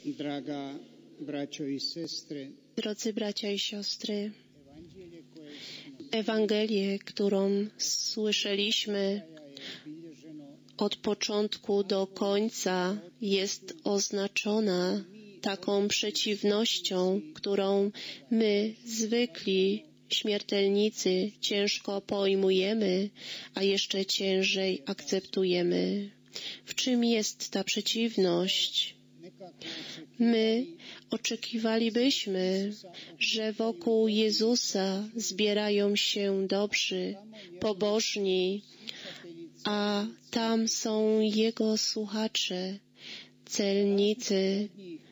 Drodzy bracia i siostry, Ewangelię, którą słyszeliśmy od początku do końca, jest oznaczona taką przeciwnością, którą my, zwykli śmiertelnicy, ciężko pojmujemy, a jeszcze ciężej akceptujemy. W czym jest ta przeciwność? My oczekiwalibyśmy, że wokół Jezusa zbierają się dobrzy, pobożni, a tam są Jego słuchacze, celnicy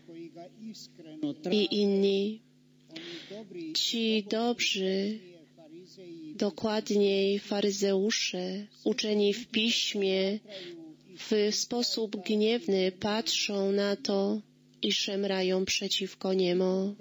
i inni. Ci dobrzy, dokładniej faryzeusze, uczeni w Piśmie, w sposób gniewny patrzą na to i szemrają przeciwko Niemu.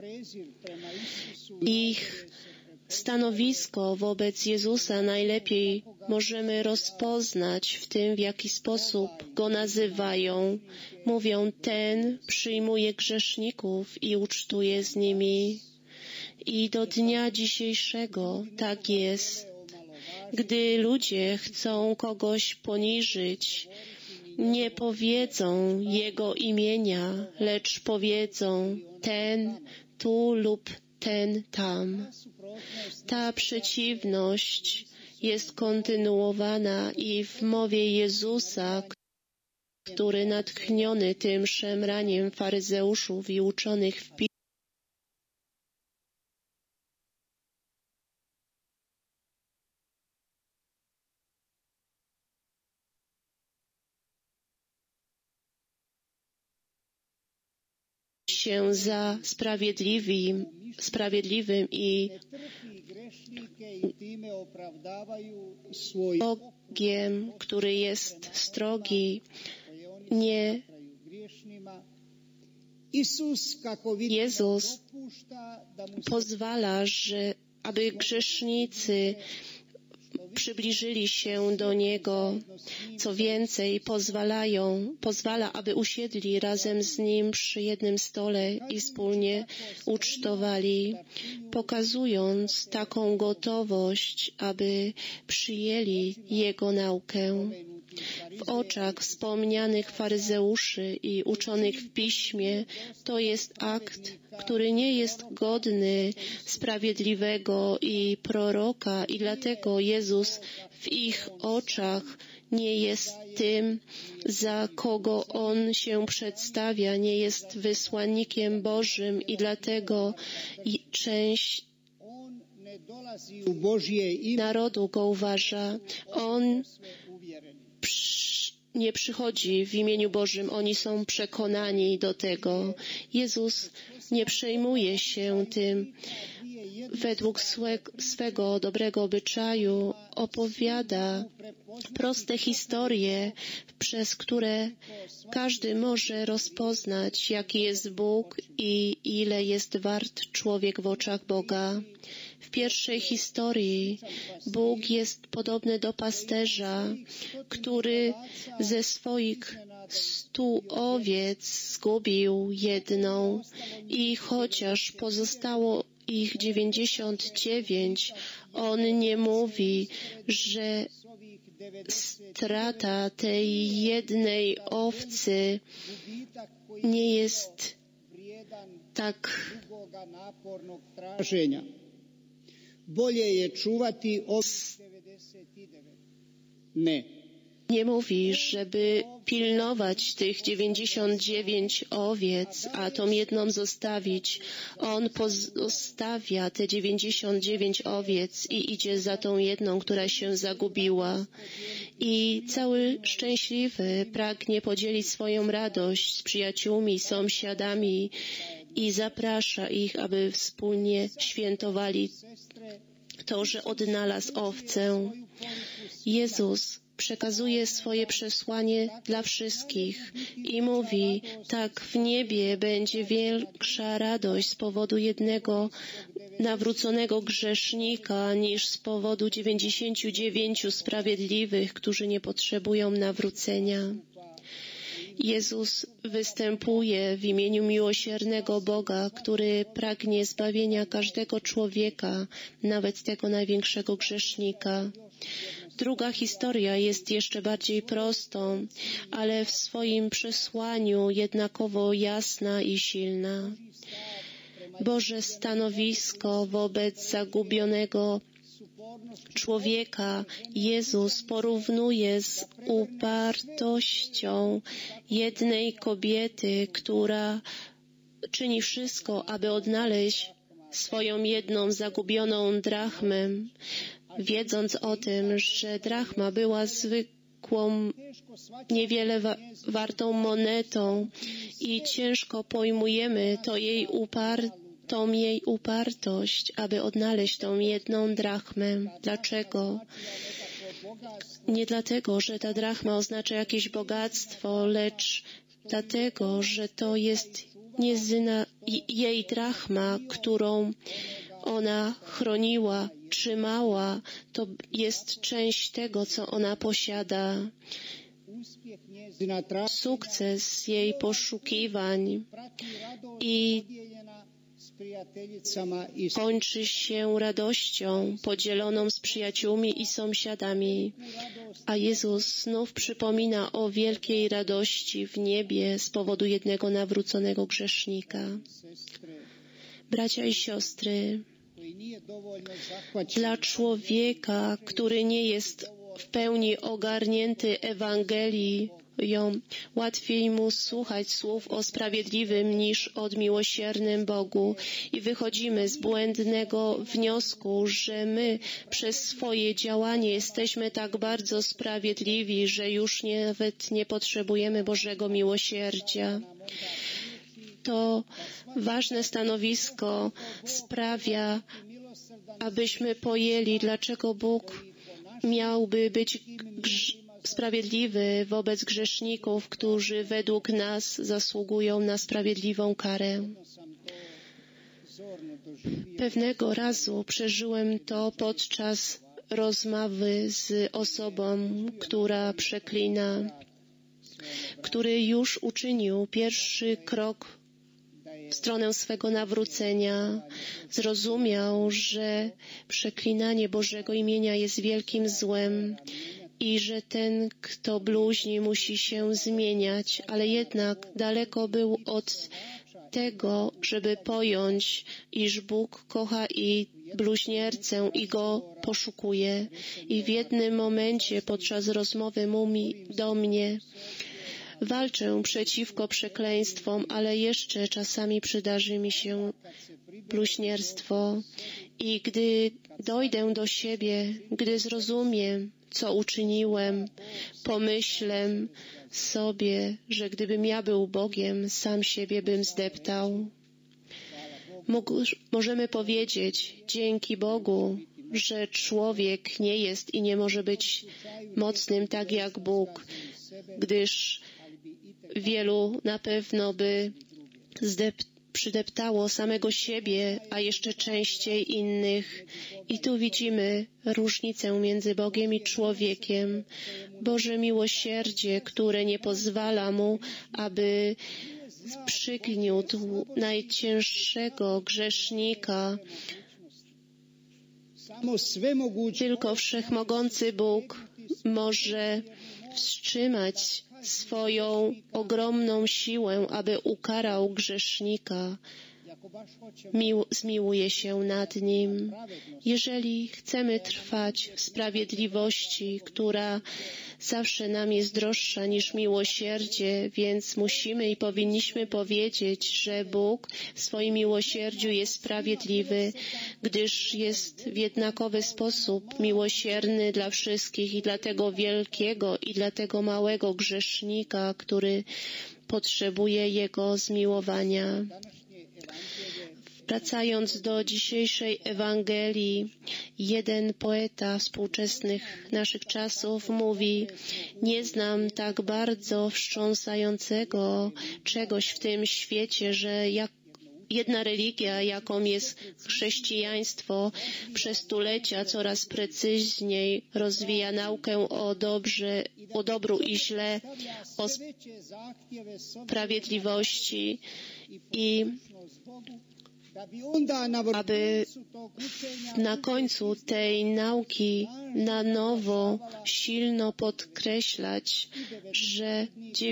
Ich stanowisko wobec Jezusa najlepiej możemy rozpoznać w tym, w jaki sposób Go nazywają. Mówią, ten przyjmuje grzeszników i ucztuje z nimi. I do dnia dzisiejszego tak jest. Gdy ludzie chcą kogoś poniżyć, nie powiedzą Jego imienia, lecz powiedzą ten tu lub ten tam. Ta przeciwność jest kontynuowana i w mowie Jezusa, który natchniony tym szemraniem faryzeuszów i uczonych w Piśmie, się za sprawiedliwym i Bogiem, który jest strogi, nie Jezus pozwala, aby grzesznicy przybliżyli się do Niego. Co więcej, pozwala, aby usiedli razem z Nim przy jednym stole i wspólnie ucztowali, pokazując taką gotowość, aby przyjęli Jego naukę. W oczach wspomnianych faryzeuszy i uczonych w Piśmie to jest akt, który nie jest godny sprawiedliwego i proroka i dlatego Jezus w ich oczach nie jest tym, za kogo On się przedstawia, nie jest wysłannikiem Bożym i dlatego część narodu Go uważa. On nie przychodzi w imieniu Bożym, oni są przekonani do tego. Jezus nie przejmuje się tym. Według swego dobrego obyczaju opowiada proste historie, przez które każdy może rozpoznać, jaki jest Bóg i ile jest wart człowiek w oczach Boga. W pierwszej historii Bóg jest podobny do pasterza, który ze swoich 100 owiec zgubił jedną i chociaż pozostało ich 99, On nie mówi, że strata tej jednej owcy nie jest tak nie mówi, żeby pilnować tych 99 owiec, a tą jedną zostawić. On pozostawia te 99 owiec i idzie za tą jedną, która się zagubiła. I cały szczęśliwy pragnie podzielić swoją radość z przyjaciółmi, sąsiadami i zaprasza ich, aby wspólnie świętowali to, że odnalazł owcę. Jezus przekazuje swoje przesłanie dla wszystkich i mówi, tak w niebie będzie większa radość z powodu jednego nawróconego grzesznika niż z powodu 99 sprawiedliwych, którzy nie potrzebują nawrócenia. Jezus występuje w imieniu miłosiernego Boga, który pragnie zbawienia każdego człowieka, nawet tego największego grzesznika. Druga historia jest jeszcze bardziej prostą, ale w swoim przesłaniu jednakowo jasna i silna. Boże stanowisko wobec zagubionego człowieka Jezus porównuje z upartością jednej kobiety, która czyni wszystko, aby odnaleźć swoją jedną zagubioną drachmę, wiedząc o tym, że drachma była zwykłą, niewiele wartą monetą i ciężko pojmujemy tą jej upartość, aby odnaleźć tą jedną drachmę. Dlaczego? Nie dlatego, że ta drachma oznacza jakieś bogactwo, lecz dlatego, że to jest jej drachma, którą ona chroniła, trzymała, to jest część tego, co ona posiada. Sukces jej poszukiwań i kończy się radością podzieloną z przyjaciółmi i sąsiadami, a Jezus znów przypomina o wielkiej radości w niebie z powodu jednego nawróconego grzesznika. Bracia i siostry, dla człowieka, który nie jest w pełni ogarnięty Ewangelią, łatwiej mu słuchać słów o sprawiedliwym niż o miłosiernym Bogu i wychodzimy z błędnego wniosku, że my przez swoje działanie jesteśmy tak bardzo sprawiedliwi, że już nawet nie potrzebujemy Bożego miłosierdzia. To ważne stanowisko sprawia, abyśmy pojęli, dlaczego Bóg miałby być sprawiedliwy wobec grzeszników, którzy według nas zasługują na sprawiedliwą karę. Pewnego razu przeżyłem to podczas rozmowy z osobą, która przeklina, który już uczynił pierwszy krok w stronę swego nawrócenia, zrozumiał, że przeklinanie Bożego imienia jest wielkim złem i że ten, kto bluźni, musi się zmieniać, ale jednak daleko był od tego, żeby pojąć, iż Bóg kocha i bluźniercę i go poszukuje. I w jednym momencie podczas rozmowy mówi do mnie: walczę przeciwko przekleństwom, ale jeszcze czasami przydarzy mi się bluźnierstwo. I gdy dojdę do siebie, gdy zrozumiem, co uczyniłem, pomyślę sobie, że gdybym ja był Bogiem, sam siebie bym zdeptał. Możemy powiedzieć, dzięki Bogu, że człowiek nie jest i nie może być mocnym tak jak Bóg, gdyż wielu na pewno by przydeptało samego siebie, a jeszcze częściej innych. I tu widzimy różnicę między Bogiem i człowiekiem. Boże miłosierdzie, które nie pozwala mu, aby przygniótł najcięższego grzesznika. Tylko wszechmogący Bóg może wstrzymać swoją ogromną siłę, aby ukarał grzesznika. Zmiłuje się nad nim. Jeżeli chcemy trwać w sprawiedliwości, która zawsze nam jest droższa niż miłosierdzie, więc musimy i powinniśmy powiedzieć, że Bóg w swoim miłosierdziu jest sprawiedliwy, gdyż jest w jednakowy sposób miłosierny dla wszystkich i dla tego wielkiego i dla tego małego grzesznika, który potrzebuje Jego zmiłowania. Wracając do dzisiejszej Ewangelii, jeden poeta współczesnych naszych czasów mówi: nie znam tak bardzo wstrząsającego czegoś w tym świecie, że jedna religia, jaką jest chrześcijaństwo, przez stulecia coraz precyzyjniej rozwija naukę o dobru i źle, o sprawiedliwości i aby na końcu tej nauki na nowo silno podkreślać, że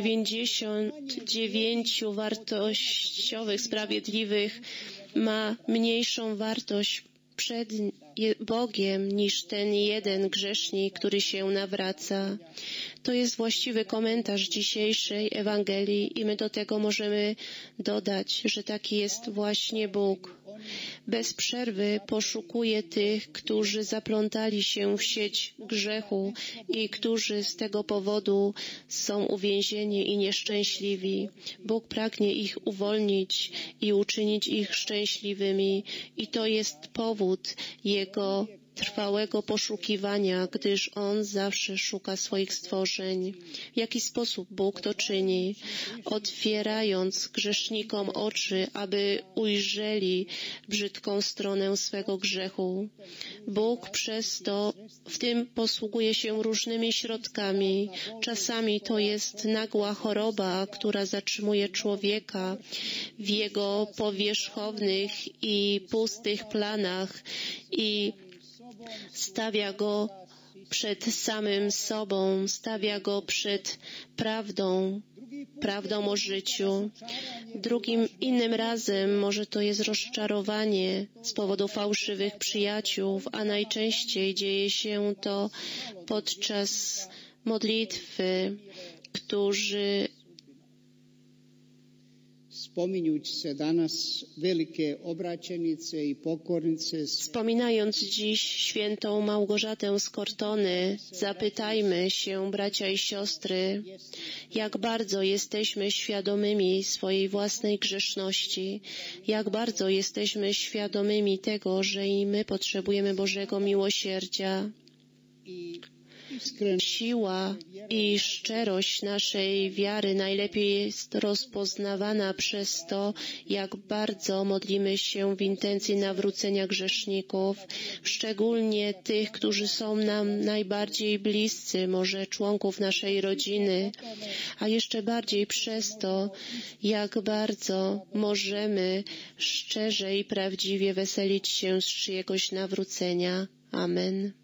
99 wartościowych, sprawiedliwych ma mniejszą wartość przed Bogiem niż ten jeden grzesznik, który się nawraca. To jest właściwy komentarz dzisiejszej Ewangelii i my do tego możemy dodać, że taki jest właśnie Bóg. Bez przerwy poszukuje tych, którzy zaplątali się w sieć grzechu i którzy z tego powodu są uwięzieni i nieszczęśliwi. Bóg pragnie ich uwolnić i uczynić ich szczęśliwymi i to jest powód Jego trwałego poszukiwania, gdyż On zawsze szuka swoich stworzeń. W jaki sposób Bóg to czyni? Otwierając grzesznikom oczy, aby ujrzeli brzydką stronę swego grzechu. Bóg przez to w tym posługuje się różnymi środkami. Czasami to jest nagła choroba, która zatrzymuje człowieka w jego powierzchownych i pustych planach i stawia go przed samym sobą, stawia go przed prawdą o życiu. Innym razem może to jest rozczarowanie z powodu fałszywych przyjaciół, a najczęściej dzieje się to podczas modlitwy, którzy Wspominając dziś świętą Małgorzatę z Cortony, zapytajmy się, bracia i siostry, jak bardzo jesteśmy świadomymi swojej własnej grzeszności, jak bardzo jesteśmy świadomymi tego, że i my potrzebujemy Bożego miłosierdzia. Siła i szczerość naszej wiary najlepiej jest rozpoznawana przez to, jak bardzo modlimy się w intencji nawrócenia grzeszników, szczególnie tych, którzy są nam najbardziej bliscy, może członków naszej rodziny, a jeszcze bardziej przez to, jak bardzo możemy szczerze i prawdziwie weselić się z czyjegoś nawrócenia. Amen.